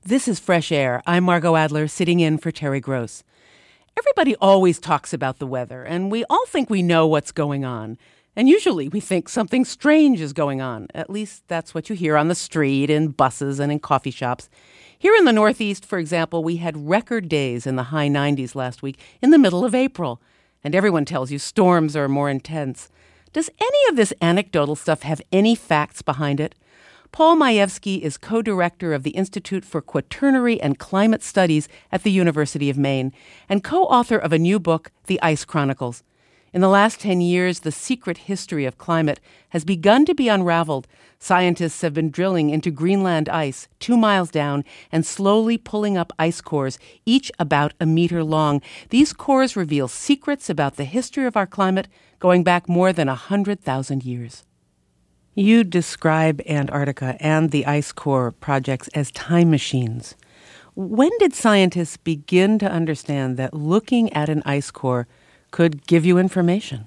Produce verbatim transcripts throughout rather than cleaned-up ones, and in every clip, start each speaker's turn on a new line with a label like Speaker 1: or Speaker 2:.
Speaker 1: This is Fresh Air. I'm Margot Adler, sitting in for Terry Gross. Everybody always talks about the weather, and we all think we know what's going on. And usually we think something strange is going on. At least that's what you hear on the street, in buses, and in coffee shops. Here in the Northeast, for example, we had record days in the high nineties last week in the middle of April. And everyone tells you storms are more intense. Does any of this anecdotal stuff have any facts behind it? Paul Majewski is co-director of the Institute for Quaternary and Climate Studies at the University of Maine and co-author of a new book, The Ice Chronicles. In the last ten years, the secret history of climate has begun to be unraveled. Scientists have been drilling into Greenland ice two miles down and slowly pulling up ice cores, each about a meter long. These cores reveal secrets about the history of our climate going back more than one hundred thousand years. You describe Antarctica and the ice core projects as time machines. When did scientists begin to understand that looking at an ice core could give you information?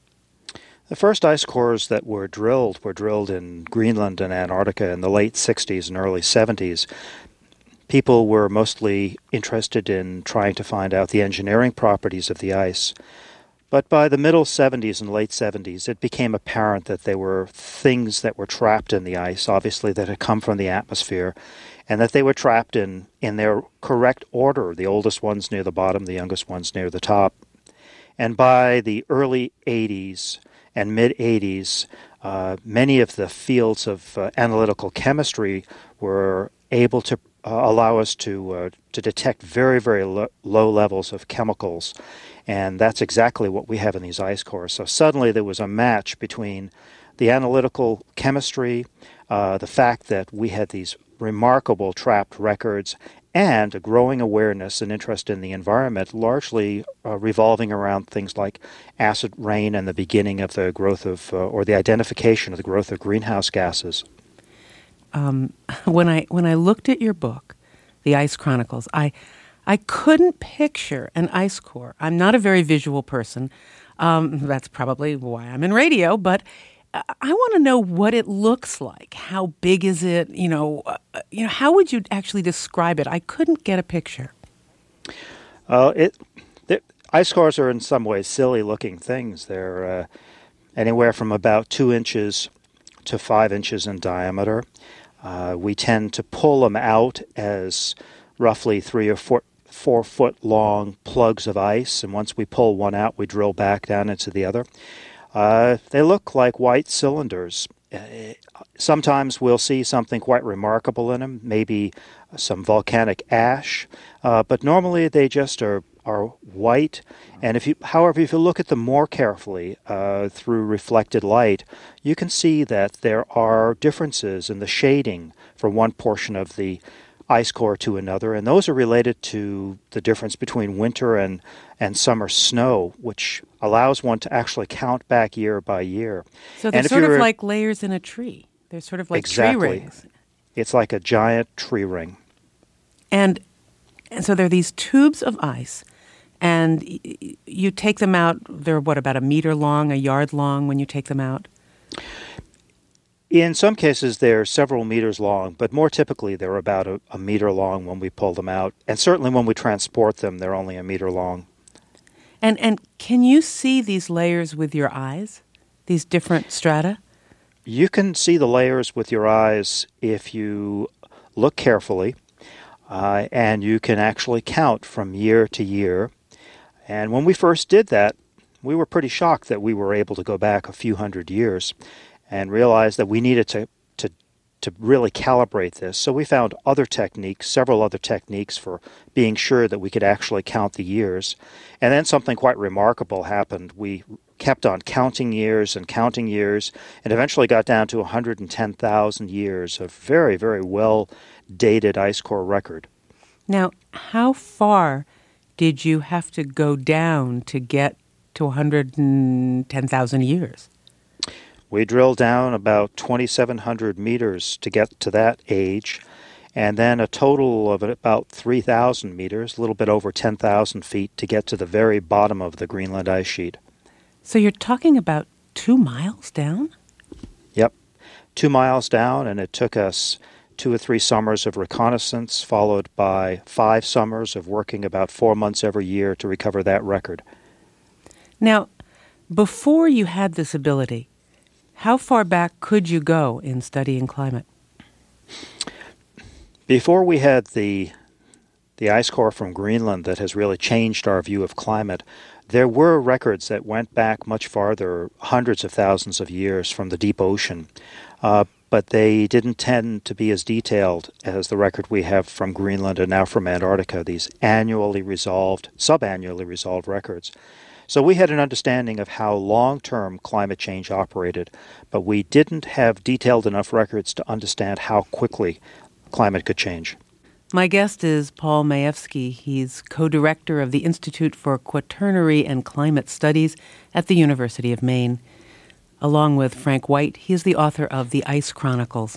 Speaker 2: The first ice cores that were drilled were drilled in Greenland and Antarctica in the late sixties and early seventies. People were mostly interested in trying to find out the engineering properties of the ice. But by the middle seventies and late seventies, it became apparent that there were things that were trapped in the ice, obviously that had come from the atmosphere, and that they were trapped in, in their correct order, the oldest ones near the bottom, the youngest ones near the top. And by the early eighties and mid-eighties, uh, many of the fields of uh, analytical chemistry were able to uh, allow us to uh, to detect very, very lo- low levels of chemicals. And that's exactly what we have in these ice cores. So suddenly there was a match between the analytical chemistry, uh, the fact that we had these remarkable trapped records, and a growing awareness and interest in the environment, largely uh, revolving around things like acid rain and the beginning of the growth of, uh, or the identification of the growth of greenhouse gases.
Speaker 1: Um, when I when I looked at your book, The Ice Chronicles, I I couldn't picture an ice core. I'm not a very visual person. Um, that's probably why I'm in radio, but I want to know what it looks like. How big is it? You know, uh, you know, how would you actually describe it? I couldn't get a picture.
Speaker 2: Uh, it, the ice cores are in some ways silly-looking things. They're uh, anywhere from about two inches to five inches in diameter. Uh, we tend to pull them out as roughly three or four, four foot long plugs of ice, and once we pull one out, we drill back down into the other. Uh, they look like white cylinders. Uh, sometimes we'll see something quite remarkable in them, maybe some volcanic ash, uh, but normally they just are are white. And if you, however, if you look at them more carefully uh, through reflected light, you can see that there are differences in the shading from one portion of the ice core to another, and those are related to the difference between winter and, and summer snow, which allows one to actually count back year by year.
Speaker 1: So they're sort of like layers in a tree. They're sort of like
Speaker 2: exactly.
Speaker 1: tree rings.
Speaker 2: It's like a giant tree ring.
Speaker 1: And, and so there are these tubes of ice, and y- you take them out. They're, what, about a meter long, a yard long when you take them out?
Speaker 2: In some cases, they're several meters long, but more typically, they're about a, a meter long when we pull them out. And certainly when we transport them, they're only a meter long.
Speaker 1: And and can you see these layers with your eyes, these different strata?
Speaker 2: You can see the layers with your eyes if you look carefully, uh, and you can actually count from year to year. And when we first did that, we were pretty shocked that we were able to go back a few hundred years and realized that we needed to, to to really calibrate this. So we found other techniques, several other techniques for being sure that we could actually count the years. And then something quite remarkable happened. We kept on counting years and counting years and eventually got down to one hundred ten thousand years of very, very well-dated ice core record.
Speaker 1: Now, how far did you have to go down to get to one hundred ten thousand years?
Speaker 2: We drilled down about twenty-seven hundred meters to get to that age, and then a total of about three thousand meters, a little bit over ten thousand feet, to get to the very bottom of the Greenland ice sheet.
Speaker 1: So you're talking about two miles down?
Speaker 2: Yep, two miles down, and it took us two or three summers of reconnaissance, followed by five summers of working about four months every year to recover that record.
Speaker 1: Now, before you had this ability, how far back could you go in studying climate?
Speaker 2: Before we had the the ice core from Greenland that has really changed our view of climate, there were records that went back much farther, hundreds of thousands of years from the deep ocean, uh, but they didn't tend to be as detailed as the record we have from Greenland and now from Antarctica, these annually resolved, sub-annually resolved records. So we had an understanding of how long-term climate change operated, but we didn't have detailed enough records to understand how quickly climate could change.
Speaker 1: My guest is Paul Mayevsky. He's co-director of the Institute for Quaternary and Climate Studies at the University of Maine. Along with Frank White, he is the author of The Ice Chronicles.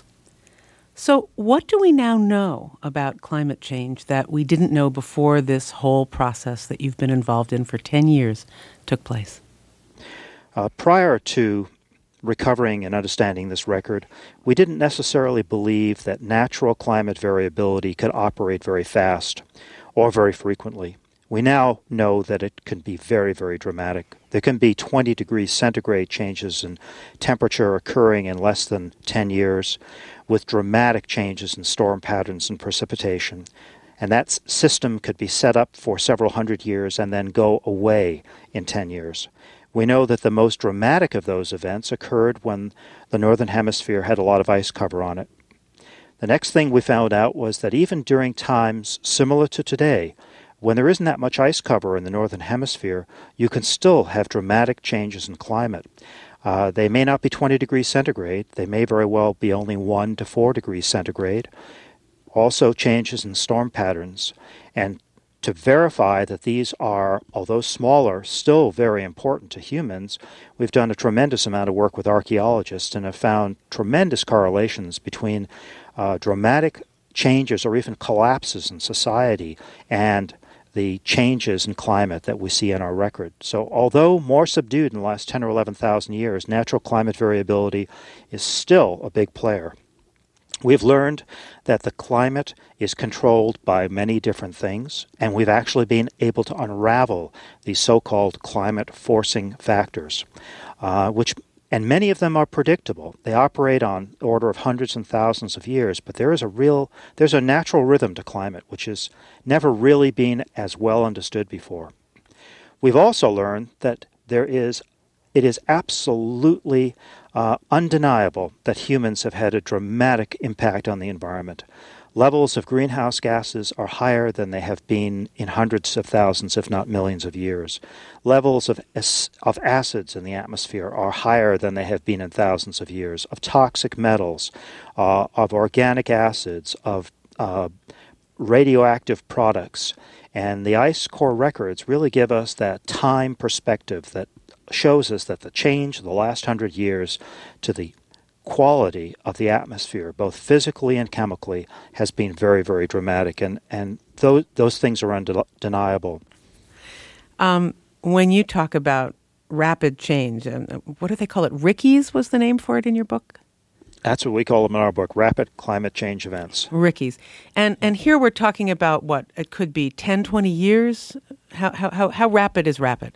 Speaker 1: So what do we now know about climate change that we didn't know before this whole process that you've been involved in for ten years took place?
Speaker 2: Uh, prior to recovering and understanding this record, we didn't necessarily believe that natural climate variability could operate very fast or very frequently. We now know that it can be very, very dramatic. There can be twenty degrees centigrade changes in temperature occurring in less than ten years, with dramatic changes in storm patterns and precipitation. And that s- system could be set up for several hundred years and then go away in ten years. We know that the most dramatic of those events occurred when the Northern Hemisphere had a lot of ice cover on it. The next thing we found out was that even during times similar to today, when there isn't that much ice cover in the Northern Hemisphere, you can still have dramatic changes in climate. Uh, they may not be twenty degrees centigrade. They may very well be only one to four degrees centigrade. Also changes in storm patterns. And to verify that these are, although smaller, still very important to humans, we've done a tremendous amount of work with archaeologists and have found tremendous correlations between uh, dramatic changes or even collapses in society and the changes in climate that we see in our record. So although more subdued in the last ten or eleven thousand years, natural climate variability is still a big player. We've learned that the climate is controlled by many different things, and we've actually been able to unravel these so-called climate forcing factors, uh, which and many of them are predictable. They operate on the order of hundreds and thousands of years, but there is a real, there's a natural rhythm to climate, which has never really been as well understood before. We've also learned that there is, it is absolutely uh, undeniable that humans have had a dramatic impact on the environment. Levels of greenhouse gases are higher than they have been in hundreds of thousands, if not millions of years. Levels of, of acids in the atmosphere are higher than they have been in thousands of years, of toxic metals, uh, of organic acids, of uh, radioactive products. And the ice core records really give us that time perspective that shows us that the change of the last hundred years to the quality of the atmosphere, both physically and chemically, has been very, very dramatic, and, and those, those things are undeniable.
Speaker 1: Um, when you talk about rapid change, and what do they call it? Rickies was the name for it in your book?
Speaker 2: That's what we call them in our book, rapid climate change events.
Speaker 1: Rickies. And and here we're talking about what? It could be ten, twenty years? How, how, how, how rapid is rapid?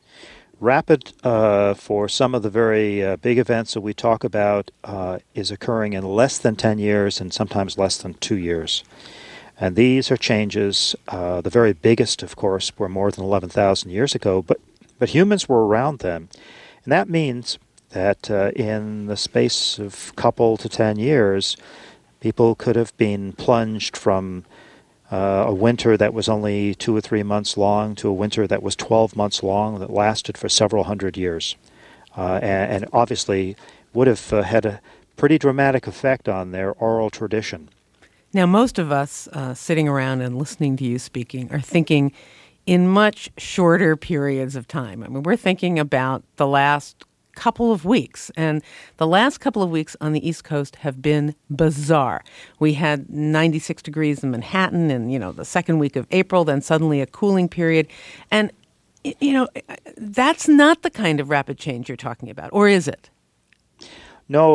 Speaker 2: Rapid, uh, for some of the very uh, big events that we talk about, uh, is occurring in less than ten years and sometimes less than two years. And these are changes, uh, the very biggest, of course, were more than eleven thousand years ago, but, but humans were around then. And that means that uh, in the space of a couple to ten years, people could have been plunged from Uh, a winter that was only two or three months long to a winter that was twelve months long that lasted for several hundred years. Uh, and, and obviously would have uh, had a pretty dramatic effect on their oral tradition.
Speaker 1: Now, most of us uh, sitting around and listening to you speaking are thinking in much shorter periods of time. I mean, we're thinking about the last couple of weeks. And the last couple of weeks on the East Coast have been bizarre. We had ninety-six degrees in Manhattan and, you know, the second week of April, then suddenly a cooling period. And, you know, that's not the kind of rapid change you're talking about, or is it?
Speaker 2: No,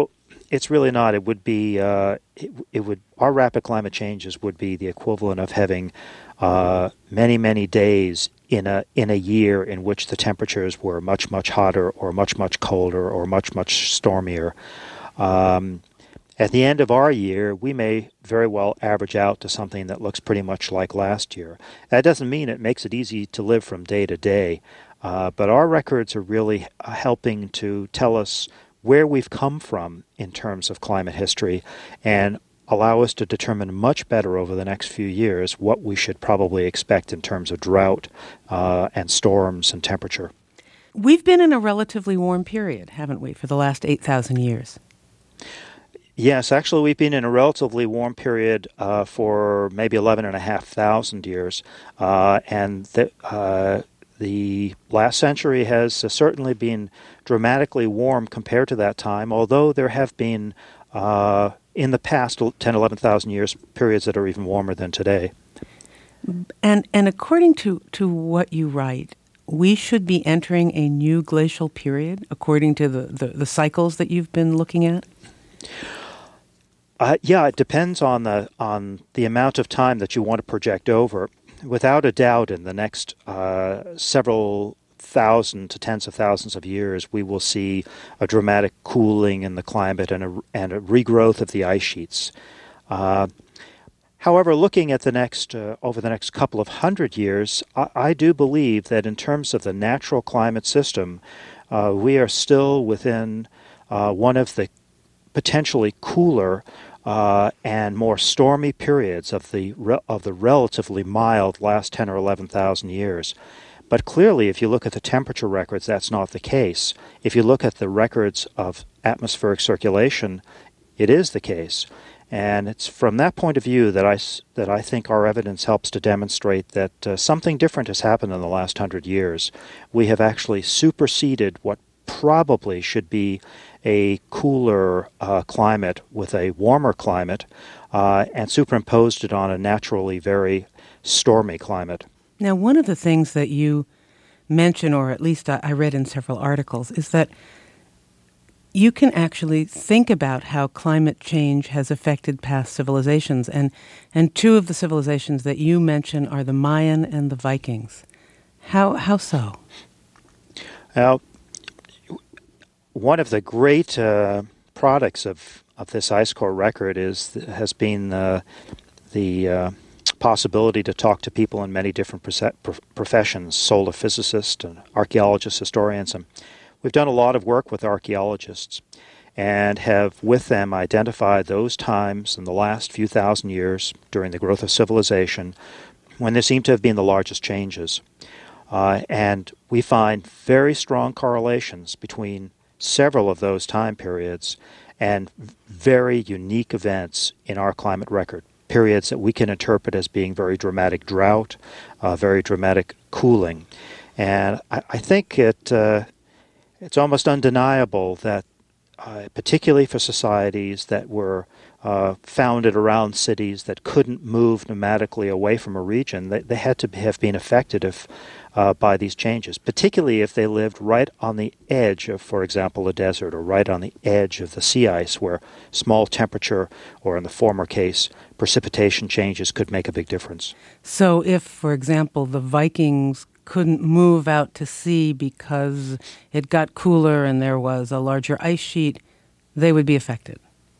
Speaker 2: it's really not. It would be uh, it, it would our rapid climate changes would be the equivalent of having uh, many many days in a in a year in which the temperatures were much much hotter or much much colder or much much stormier. Um, at the end of our year, we may very well average out to something that looks pretty much like last year. That doesn't mean it makes it easy to live from day to day, uh, but our records are really helping to tell us where we've come from in terms of climate history and allow us to determine much better over the next few years what we should probably expect in terms of drought uh, and storms and temperature.
Speaker 1: We've been in a relatively warm period, haven't we, for the last eight thousand years?
Speaker 2: Yes, actually we've been in a relatively warm period uh, for maybe eleven and a half thousand years, uh, and the, uh, the last century has uh, certainly been dramatically warm compared to that time, although there have been, uh, in the past, ten, eleven thousand years, periods that are even warmer than today.
Speaker 1: And and according to, to what you write, we should be entering a new glacial period, according to the, the, the cycles that you've been looking at?
Speaker 2: Uh, yeah, it depends on the on the amount of time that you want to project over. Without a doubt, in the next uh, several thousand to tens of thousands of years, we will see a dramatic cooling in the climate and a, and a regrowth of the ice sheets. Uh, however, looking at the next uh, over the next couple of hundred years, I, I do believe that in terms of the natural climate system, uh, we are still within uh, one of the potentially cooler uh, and more stormy periods of the re- of the relatively mild last ten or eleven thousand years. But clearly, if you look at the temperature records, that's not the case. If you look at the records of atmospheric circulation, it is the case. And it's from that point of view that I, that I think our evidence helps to demonstrate that uh, something different has happened in the last hundred years. We have actually superseded what probably should be a cooler uh, climate with a warmer climate uh, and superimposed it on a naturally very stormy climate.
Speaker 1: Now, one of the things that you mention, or at least I read in several articles, is that you can actually think about how climate change has affected past civilizations. And, and two of the civilizations that you mention are the Mayan and the Vikings. How, how so?
Speaker 2: Now, one of the great uh, products of, of this ice core record is has been uh, the uh, possibility to talk to people in many different prof- professions, solar physicists and archaeologists, historians. And we've done a lot of work with archaeologists and have with them identified those times in the last few thousand years during the growth of civilization when there seem to have been the largest changes. Uh, and we find very strong correlations between several of those time periods and very unique events in our climate record, periods that we can interpret as being very dramatic drought, uh, very dramatic cooling. And I, I think it uh, it's almost undeniable that, uh, particularly for societies that were uh, founded around cities that couldn't move nomadically away from a region, they, they had to have been affected if Uh, by these changes, particularly if they lived right on the edge of, for example, a desert, or right on the edge of the sea ice where small temperature, or in the former case, precipitation changes could make a big difference.
Speaker 1: So if, for example, the Vikings couldn't move out to sea because it got cooler and there was a larger ice sheet, they would be affected?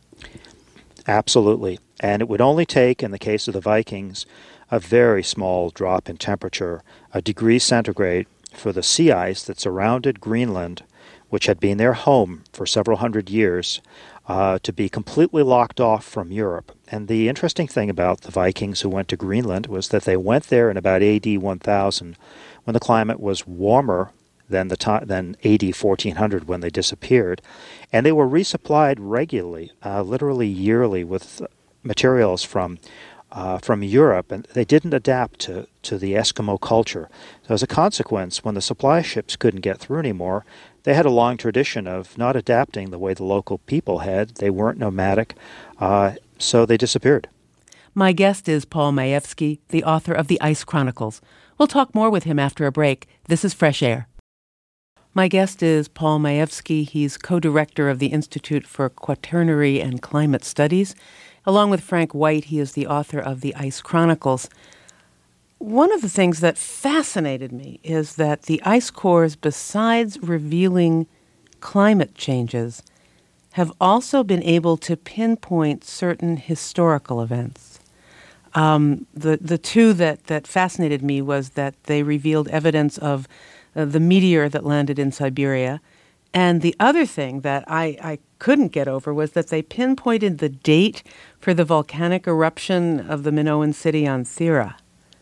Speaker 2: Absolutely. And it would only take, in the case of the Vikings, a very small drop in temperature, a degree centigrade, for the sea ice that surrounded Greenland, which had been their home for several hundred years, uh, to be completely locked off from Europe. And the interesting thing about the Vikings who went to Greenland was that they went there in about A D one thousand, when the climate was warmer than the time, than A D fourteen hundred, when they disappeared, and they were resupplied regularly, uh, literally yearly, with materials from Uh, from Europe, and they didn't adapt to, to the Eskimo culture. So as a consequence, when the supply ships couldn't get through anymore, they had a long tradition of not adapting the way the local people had. They weren't nomadic, uh, so they disappeared.
Speaker 1: My guest is Paul Majewski, the author of The Ice Chronicles. We'll talk more with him after a break. This is Fresh Air. My guest is Paul Majewski. He's co-director of the Institute for Quaternary and Climate Studies. Along with Frank White, he is the author of the Ice Chronicles. One of the things that fascinated me is that the ice cores, besides revealing climate changes, have also been able to pinpoint certain historical events. Um, the the two that, that fascinated me was that they revealed evidence of uh, the meteor that landed in Siberia. And the other thing that I, I couldn't get over was that they pinpointed the date for the volcanic eruption of the Minoan city on Thera.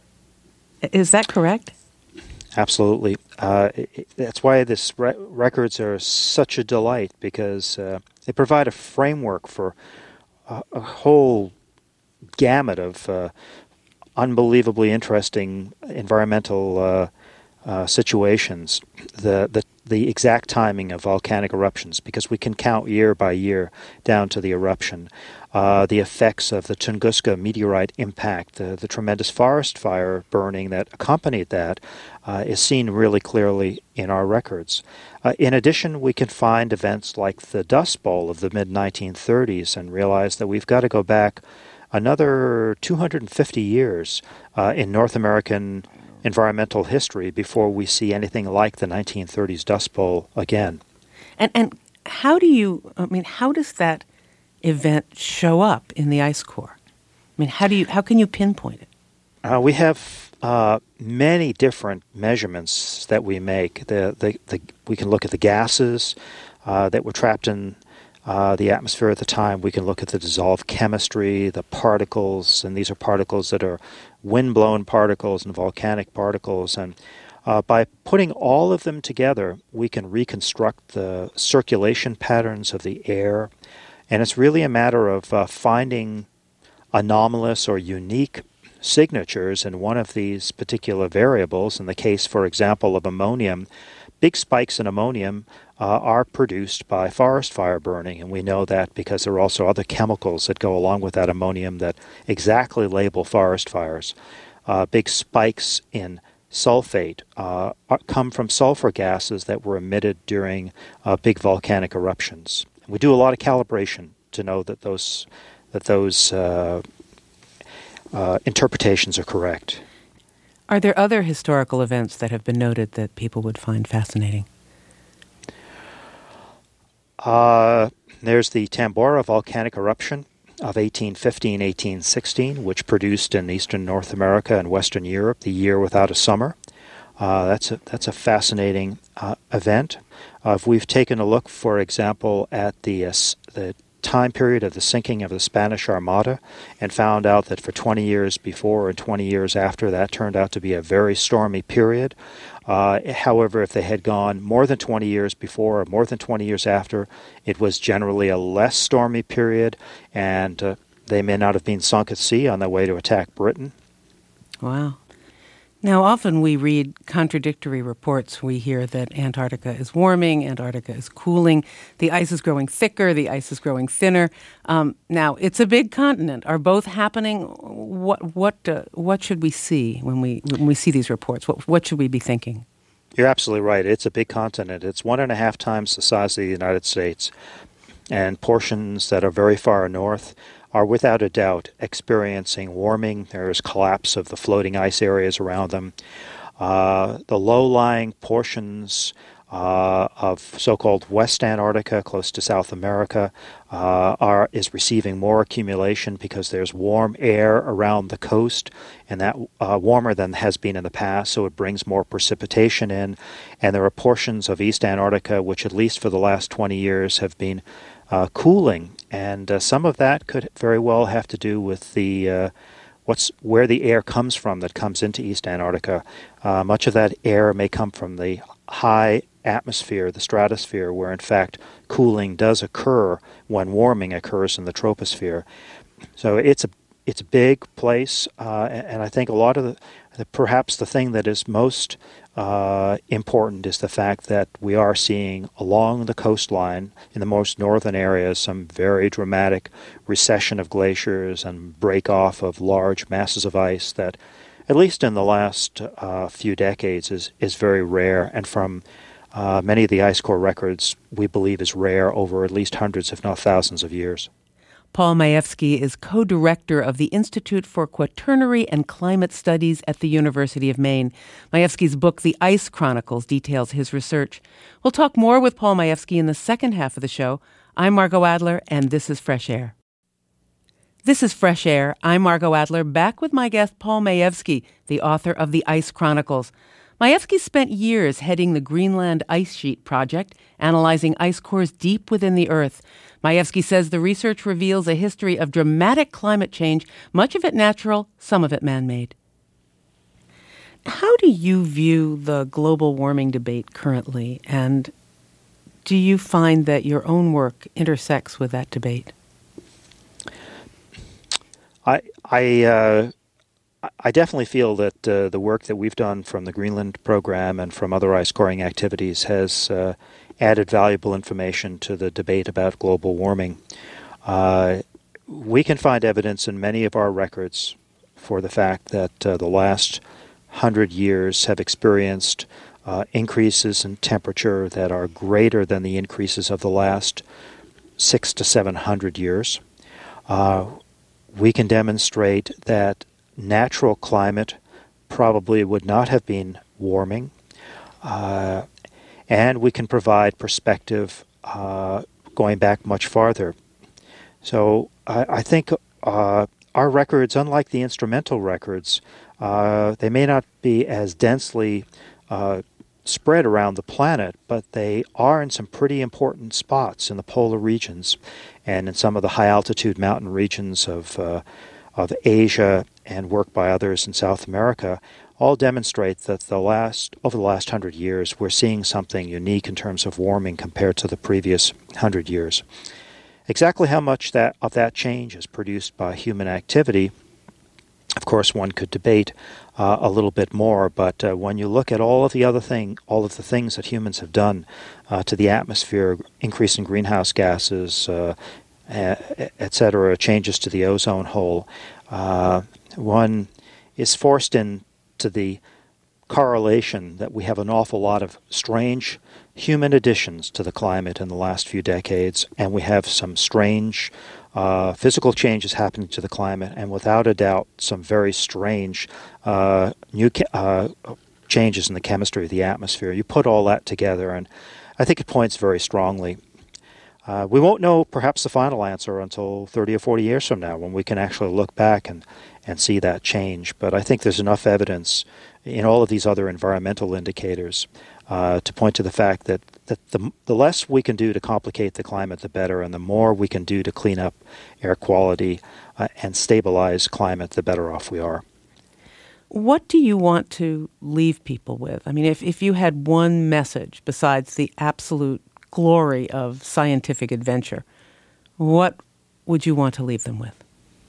Speaker 1: Is that correct?
Speaker 2: Absolutely. Uh, it, that's why these re- records are such a delight, because uh, they provide a framework for a, a whole gamut of uh, unbelievably interesting environmental uh, uh, situations. The, the the exact timing of volcanic eruptions, because we can count year by year down to the eruption. Uh, the effects of the Tunguska meteorite impact, the, the tremendous forest fire burning that accompanied that, uh, is seen really clearly in our records. Uh, in addition, we can find events like the Dust Bowl of the mid nineteen thirties and realize that we've got to go back another two hundred fifty years uh, in North American environmental history before we see anything like the nineteen thirties Dust Bowl again.
Speaker 1: And and how do you, I mean, how does that event show up in the ice core? I mean, how do you, how can you pinpoint it?
Speaker 2: Uh, we have uh, many different measurements that we make. The, the, the, we can look at the gases uh, that were trapped in uh, the atmosphere at the time. We can look at the dissolved chemistry, the particles, and these are particles that are wind-blown particles and volcanic particles. And uh, by putting all of them together, we can reconstruct the circulation patterns of the air. And it's really a matter of uh, finding anomalous or unique signatures in one of these particular variables. In the case, for example, of ammonium, big spikes in ammonium uh, are produced by forest fire burning, and we know that because there are also other chemicals that go along with that ammonium that exactly label forest fires. Uh, big spikes in sulfate uh, are, come from sulfur gases that were emitted during uh, big volcanic eruptions. We do a lot of calibration to know that those that those uh, uh, interpretations are correct.
Speaker 1: Are there other historical events that have been noted that people would find fascinating?
Speaker 2: Uh, there's the Tambora volcanic eruption of eighteen fifteen eighteen sixteen, which produced in eastern North America and Western Europe the year without a summer. Uh, that's a that's a fascinating uh, event. Uh, if we've taken a look, for example, at the uh, the time period of the sinking of the Spanish Armada and found out that for twenty years before and twenty years after, that turned out to be a very stormy period. Uh, however, if they had gone more than twenty years before or more than twenty years after, it was generally a less stormy period, and uh, they may not have been sunk at sea on their way to attack Britain.
Speaker 1: Wow. Now, often we read contradictory reports. We hear that Antarctica is warming, Antarctica is cooling, the ice is growing thicker, the ice is growing thinner. Um, now, it's a big continent. Are both happening? What what uh, what should we see when we when we see these reports? What what should we be thinking?
Speaker 2: You're absolutely right. It's a big continent. It's one and a half times the size of the United States, and portions that are very far north are without a doubt experiencing warming. There is collapse of the floating ice areas around them. Uh, the low-lying portions uh, of so-called West Antarctica, close to South America, uh, are is receiving more accumulation because there's warm air around the coast, and that uh, warmer than has been in the past, so it brings more precipitation in. And there are portions of East Antarctica which, at least for the last twenty years, have been uh, cooling. And uh, some of that could very well have to do with the uh, what's where the air comes from that comes into East Antarctica. Uh, much of that air may come from the high atmosphere, the stratosphere, where in fact cooling does occur when warming occurs in the troposphere. So it's a it's a big place, uh, and I think a lot of the, the perhaps the thing that is most uh, important is the fact that we are seeing along the coastline in the most northern areas some very dramatic recession of glaciers and break off of large masses of ice that, at least in the last uh, few decades, is is very rare. And from Uh, many of the ice core records we believe is rare over at least hundreds, if not thousands of years.
Speaker 1: Paul Majewski is co-director of the Institute for Quaternary and Climate Studies at the University of Maine. Majewski's book, The Ice Chronicles, details his research. We'll talk more with Paul Majewski in the second half of the show. I'm Margot Adler, and this is Fresh Air. This is Fresh Air. I'm Margot Adler, back with my guest, Paul Majewski, the author of The Ice Chronicles. Majewski spent years heading the Greenland Ice Sheet Project, analyzing ice cores deep within the Earth. Majewski says the research reveals a history of dramatic climate change, much of it natural, some of it man-made. How do you view the global warming debate currently, and do you find that your own work intersects with that debate?
Speaker 2: I I uh, I definitely feel that uh, the work that we've done from the Greenland program and from other ice coring activities has uh, added valuable information to the debate about global warming. Uh, we can find evidence in many of our records for the fact that uh, the last hundred years have experienced uh, increases in temperature that are greater than the increases of the last six to seven hundred years. Uh, we can demonstrate that natural climate probably would not have been warming, uh, and we can provide perspective uh, going back much farther. So I, I think uh, our records, unlike the instrumental records, uh, they may not be as densely uh, spread around the planet, but they are in some pretty important spots in the polar regions and in some of the high-altitude mountain regions of uh, of Asia and work by others in South America, all demonstrate that the last over the last hundred years we're seeing something unique in terms of warming compared to the previous hundred years. Exactly how much that of that change is produced by human activity, of course, one could debate uh, a little bit more. But uh, when you look at all of the other thing, all of the things that humans have done uh, to the atmosphere, increase in greenhouse gases, uh, et cetera, changes to the ozone hole, uh, one is forced into the correlation that we have an awful lot of strange human additions to the climate in the last few decades, and we have some strange uh, physical changes happening to the climate, and without a doubt, some very strange uh, new ca- uh, changes in the chemistry of the atmosphere. You put all that together, and I think it points very strongly. Uh, we won't know perhaps the final answer until thirty or forty years from now when we can actually look back and, and see that change. But I think there's enough evidence in all of these other environmental indicators uh, to point to the fact that, that the, the less we can do to complicate the climate, the better, and the more we can do to clean up air quality uh, and stabilize climate, the better off we are.
Speaker 1: What do you want to leave people with? I mean, if, if you had one message besides the absolute glory of scientific adventure, what would you want to leave them with?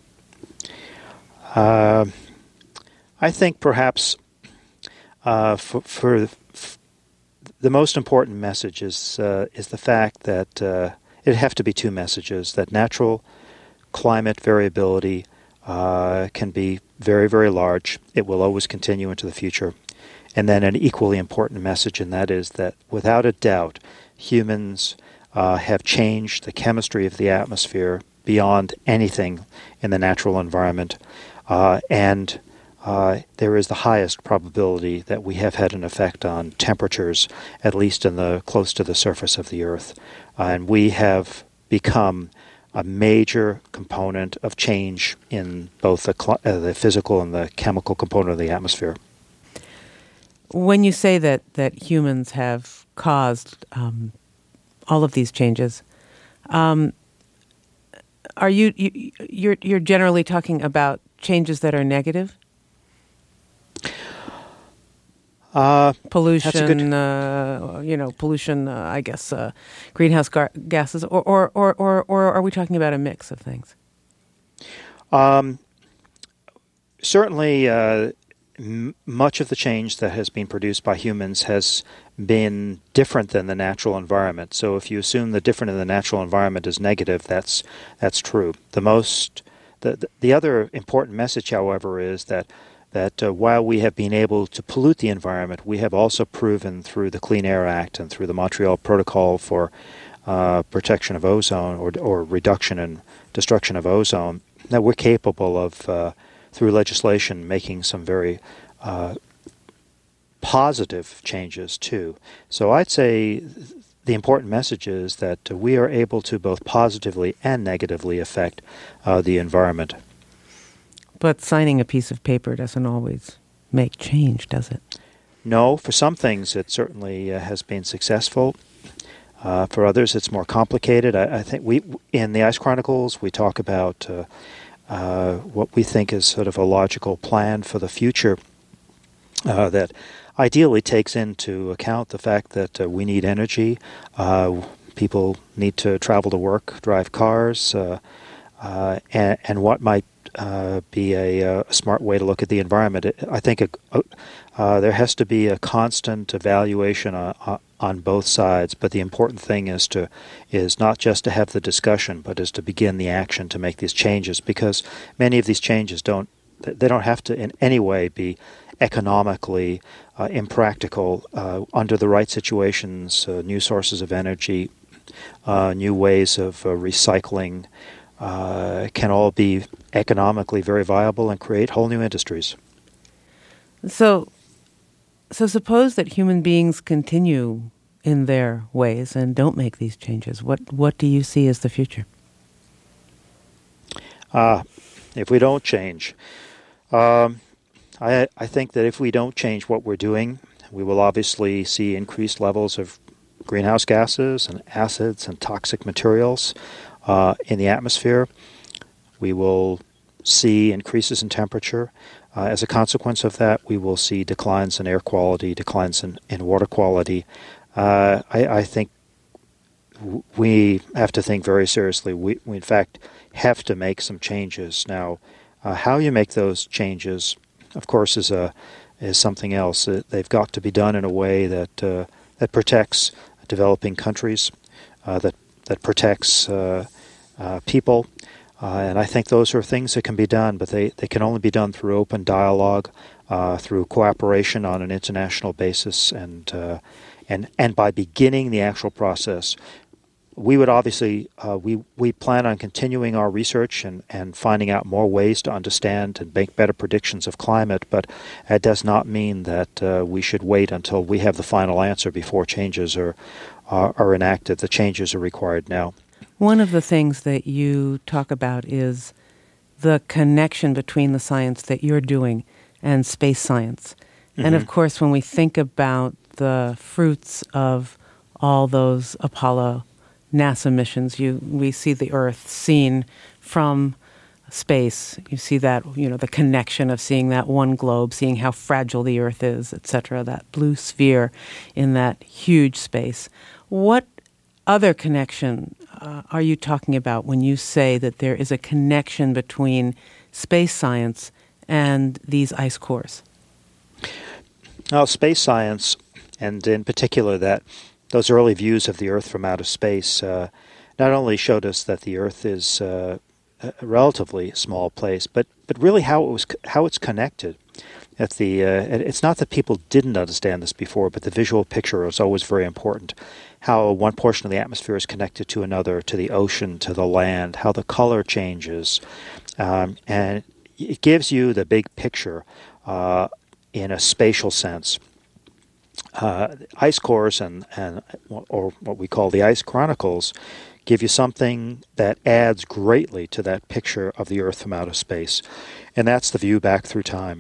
Speaker 2: Uh, I think perhaps uh, for, for, f- the most important message is, uh, is the fact that uh, it'd have to be two messages, that natural climate variability uh, can be very, very large. It will always continue into the future. And then an equally important message, and that is that without a doubt, humans uh, have changed the chemistry of the atmosphere beyond anything in the natural environment, uh, and uh, there is the highest probability that we have had an effect on temperatures, at least in the close to the surface of the Earth, uh, and we have become a major component of change in both the, cl- uh, the physical and the chemical component of the atmosphere.
Speaker 1: When you say that, that humans have caused um, all of these changes, um, are you, you you're you're generally talking about changes that are negative?
Speaker 2: Uh,
Speaker 1: pollution,
Speaker 2: good...
Speaker 1: uh, you know, pollution. Uh, I guess uh, greenhouse gar- gases, or, or or or or are we talking about a mix of things?
Speaker 2: Um, certainly. Uh, M- much of the change that has been produced by humans has been different than the natural environment. So if you assume the different in the natural environment is negative, that's that's true. The most the the other important message, however, is that that uh, while we have been able to pollute the environment, we have also proven through the Clean Air Act and through the Montreal Protocol for uh, protection of ozone or, or reduction and destruction of ozone that we're capable of, uh, through legislation, making some very uh, positive changes too. So I'd say the important message is that uh, we are able to both positively and negatively affect uh, the environment.
Speaker 1: But signing a piece of paper doesn't always make change, does it?
Speaker 2: No, for some things it certainly uh, has been successful. Uh, for others, it's more complicated. I, I think we, in the Ice Chronicles, we talk about uh, uh, what we think is sort of a logical plan for the future uh, that ideally takes into account the fact that uh, we need energy. Uh, people need to travel to work, drive cars, uh, uh, and, and what might uh, be a, a smart way to look at the environment. I think a, a, uh, there has to be a constant evaluation on, on both sides, but the important thing is to is not just to have the discussion, but is to begin the action to make these changes, because many of these changes don't they don't have to in any way be economically uh, impractical. Uh, under the right situations, uh, new sources of energy, uh, new ways of uh, recycling uh, can all be economically very viable and create whole new industries.
Speaker 1: So, so suppose that human beings continue in their ways and don't make these changes. What what do you see as the future?
Speaker 2: Uh, if we don't change, um, I, I think that if we don't change what we're doing, we will obviously see increased levels of greenhouse gases and acids and toxic materials uh, in the atmosphere. We will see increases in temperature. Uh, as a consequence of that, we will see declines in air quality, declines in, in water quality. Uh, I, I think w- we have to think very seriously. We, we, in fact, have to make some changes. Now, uh, how you make those changes, of course, is a is something else. Uh, they've got to be done in a way that uh, that protects developing countries, uh, that that protects uh, uh, people, uh, and I think those are things that can be done. But they, they can only be done through open dialogue, uh, through cooperation on an international basis, and uh, and and by beginning the actual process. We would obviously, uh, we, we plan on continuing our research and, and finding out more ways to understand and make better predictions of climate, but that does not mean that uh, we should wait until we have the final answer before changes are, are, are enacted. The changes are required now.
Speaker 1: One of the things that you talk about is the connection between the science that you're doing and space science. Mm-hmm. And of course, when we think about the fruits of all those Apollo NASA missions, you we see the Earth seen from space. You see that, you know, the connection of seeing that one globe, seeing how fragile the Earth is, et cetera, that blue sphere in that huge space. What other connection uh, are you talking about when you say that there is a connection between space science and these ice cores?
Speaker 2: Well, space science, and in particular that those early views of the Earth from outer space uh, not only showed us that the Earth is uh, a relatively small place, but, but really how it was how it's connected. At the uh, it's not that people didn't understand this before, but the visual picture is always very important. How one portion of the atmosphere is connected to another, to the ocean, to the land, how the color changes, um, and it gives you the big picture uh, in a spatial sense. Uh, ice cores and, and or what we call the Ice Chronicles give you something that adds greatly to that picture of the Earth from outer space, and that's the view back through time.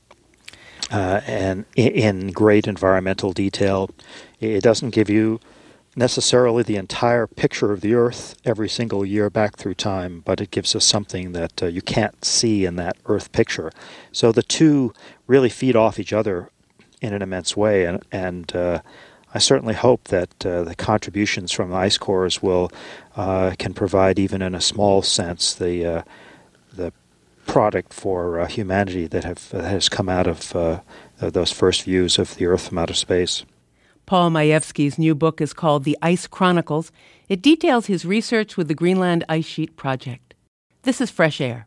Speaker 2: Uh, and in, in great environmental detail, it doesn't give you necessarily the entire picture of the Earth every single year back through time, but it gives us something that uh, you can't see in that Earth picture. So the two really feed off each other in an immense way, and, and uh, I certainly hope that uh, the contributions from the ice cores will uh, can provide, even in a small sense, the uh, the product for uh, humanity that have that has come out of uh, those first views of the Earth from outer space.
Speaker 1: Paul Majewski's new book is called The Ice Chronicles. It details his research with the Greenland Ice Sheet Project. This is Fresh Air.